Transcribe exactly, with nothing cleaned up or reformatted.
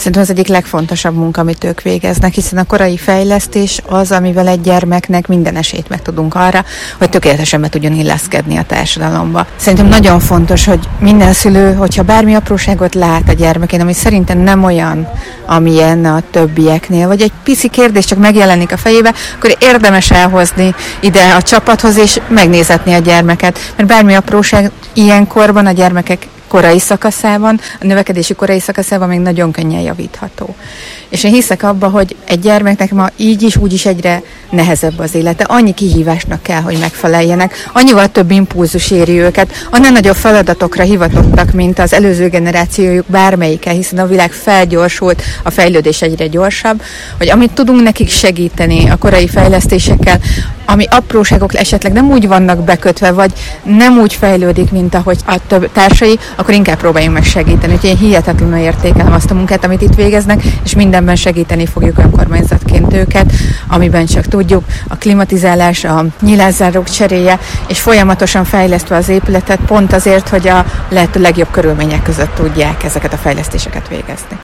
Szerintem az egyik legfontosabb munka, amit ők végeznek, hiszen a korai fejlesztés az, amivel egy gyermeknek minden esélyt meg tudunk arra, hogy tökéletesen be tudjon illeszkedni a társadalomba. Szerintem nagyon fontos, hogy minden szülő, hogyha bármi apróságot lát a gyermekén, ami szerintem nem olyan, amilyen a többieknél, vagy egy pici kérdés csak megjelenik a fejébe, akkor érdemes elhozni ide a csapathoz, és megnézetni a gyermeket. Mert bármi apróság ilyenkorban a gyermekek korai szakaszában, a növekedési korai szakaszában még nagyon könnyen javítható. És én hiszek abba, hogy egy gyermeknek ma így is, úgy is egyre nehezebb az élete. Annyi kihívásnak kell, hogy megfeleljenek, annyival több impulzus éri őket, annál nagyobb feladatokra hivatottak, mint az előző generációjuk bármelyike, hiszen a világ felgyorsult, a fejlődés egyre gyorsabb, hogy amit tudunk nekik segíteni a korai fejlesztésekkel, ami apróságok esetleg nem úgy vannak bekötve, vagy nem úgy fejlődik, mint ahogy a több társai, akkor inkább próbáljunk meg segíteni. Úgyhogy én hihetetlenül értékelem azt a munkát, amit itt végeznek, és mindenben segíteni fogjuk önkormányzatként őket, amiben csak tudjuk, a klimatizálás, a nyilászárók cseréje, és folyamatosan fejlesztve az épületet, pont azért, hogy a lehető legjobb körülmények között tudják ezeket a fejlesztéseket végezni.